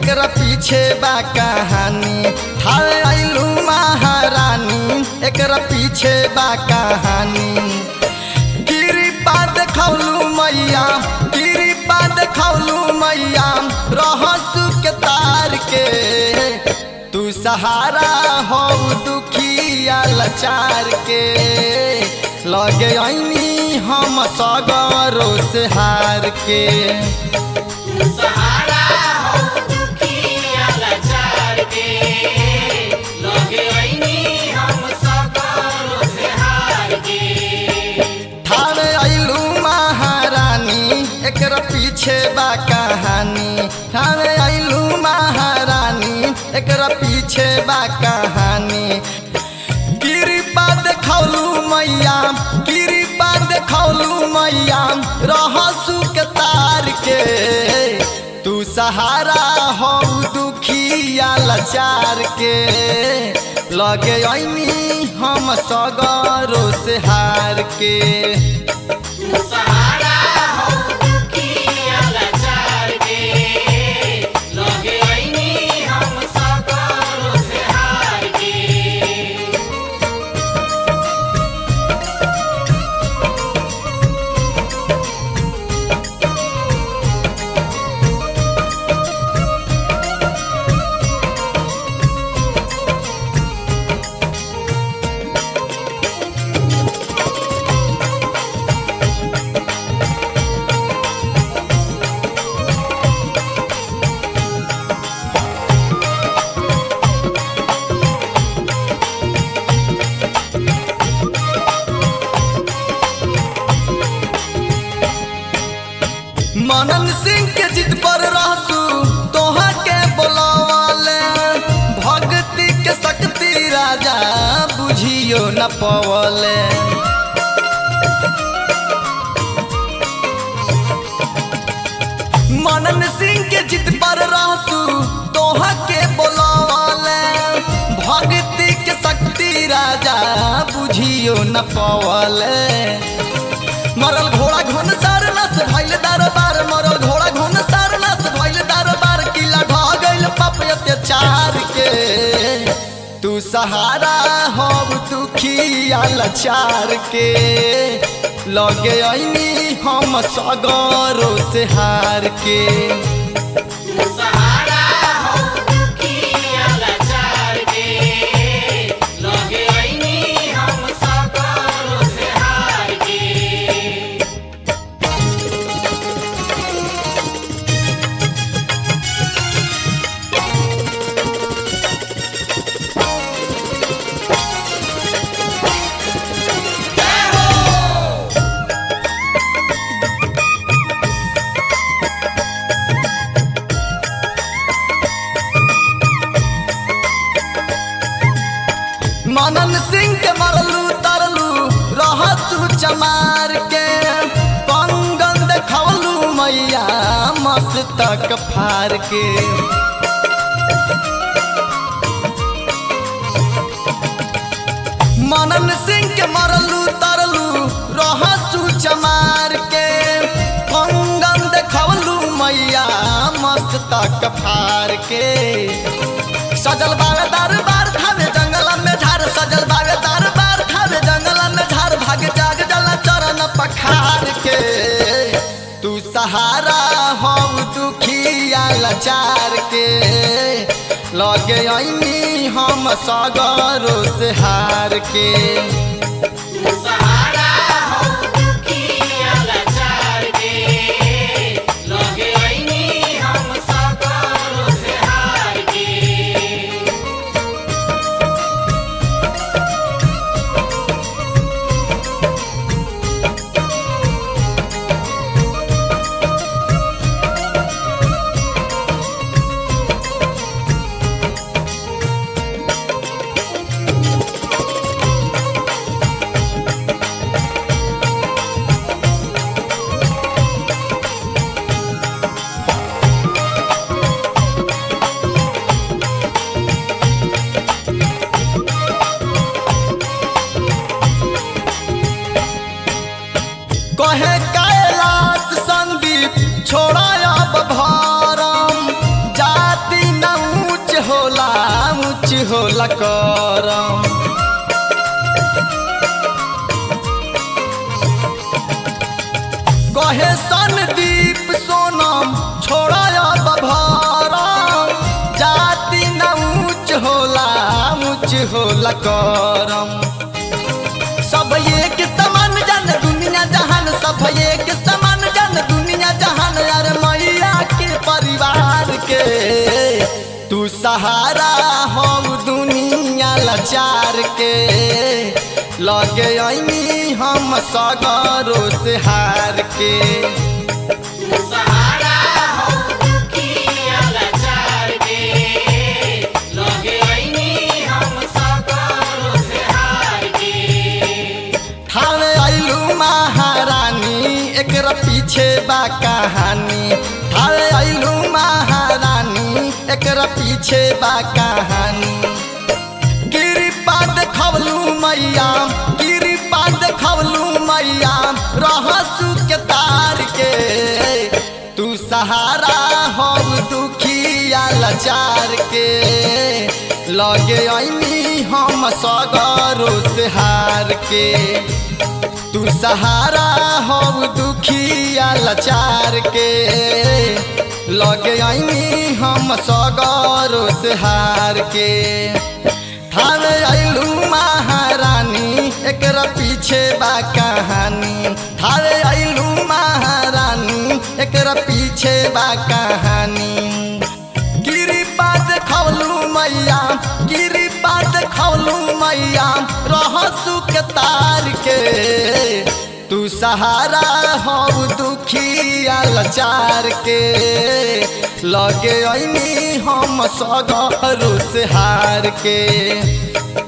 एकरा पीछे बा कहानी। थावे आइलू महारानी एकरा पीछे बा कहानी। कृपा देखौलू मैया कृपा देखौलू मैया रहसु के तार के। तू सहारा हो दुखिया लाचार के। लगे आईनी हम सगरो से हार के। सहारा हो दुखिया लाचार के। लगे आईनी हम सगरो से हार के। थावे आइलू महारानी एकरा पीछे बा कहानी। थावे आइलू महारानी एकरा पीछे बा कहानी। कृपा देखौलू मैया कृपा देखौलू मैया रहसु के तार के। तू सहारा हो दुखिया लाचार के। लगे आईनी हम सगरो से हार के। सहारा हो दुखिया लाचार के। लगे आईनी हम सगरो से हार के। मनन सिंह के जिद पर रहसू तोहा के बोलावाले। भक्ति के शक्ति राजा बुझियो न पवले। मनन सिंह के जिद पर रहसू तोहा के बोलावाले। भक्ति के शक्ति राजा बुझियो न पवले। मरल घोड़ा घन सारनास भइल दरबार। मरल घोड़ा घन सारनास भइल दरबार। किला ढह गइल पाप अत्याचार के। तू सहारा हो दुखिया लाचार के। लगे आईनी हम सगरो से हार के। सहारा हो दुखिया लाचार के। लगे आईनी हम सगरो से हार के। मनन सिंह के मरलू तरलू रहसू चमार के। कंगन देखौलू मैया मस्तक फार के। मनन सिंह के मरलू तरलू रहसू चमार के। कंगन देखौलू मैया मस्तक फार के। सजल बावे दरबार थावे जंगल में झार। सजल बावे दरबार थावे जंगल में झार। भाग जाग जला चरण पखार के। तू सहारा हो दुखिया लाचार के। लगे आईनी हम सगरो से हार के। सहारा हो दुखिया लाचार के। लगे आईनी हम सगरो से हार के। कहे कैलाश संदीप छोड़ा अब भारम। जाति होला करम। कहे संदीप सोनम छोड़ा बभारम, जाति न ऊंच होला करम। सब एक समान जन दुनिया जहान, सब एक समान जन दुनिया जहान, यार मैया के परिवार के तू सहारा हो दुनिया लाचार के। लगे आईनी हम सगरो से हार के। सहारा हो दुखिया लाचार के, लगे आईनी हम सगरो से हार के। ठावे आइलू महारानी एकरा पीछे बा कहानी। ठावे आइलू महारानी एकरा पीछे बा कहानी। कृपा देखवलू मैया, कृपा देखवलू मैया, रहसु के तार के तू सहारा हो दुखिया लाचार के। लगे आईनी हम सगरो से हार के तू सहारा हो दुखिया लाचार के। लगे आईनी हम सगरो से हार के। ठावे आइलू महारानी एकरा पीछे बा कहानी। ठावे आइलू महारानी एकरा पीछे बा कहानी। कृपा देखवलू मैया, कृपा देखवलू मैया, रहसु के तार के तू सहारा हो दुखिया लाचार के। लगे आईनी हम सगरो से हार के।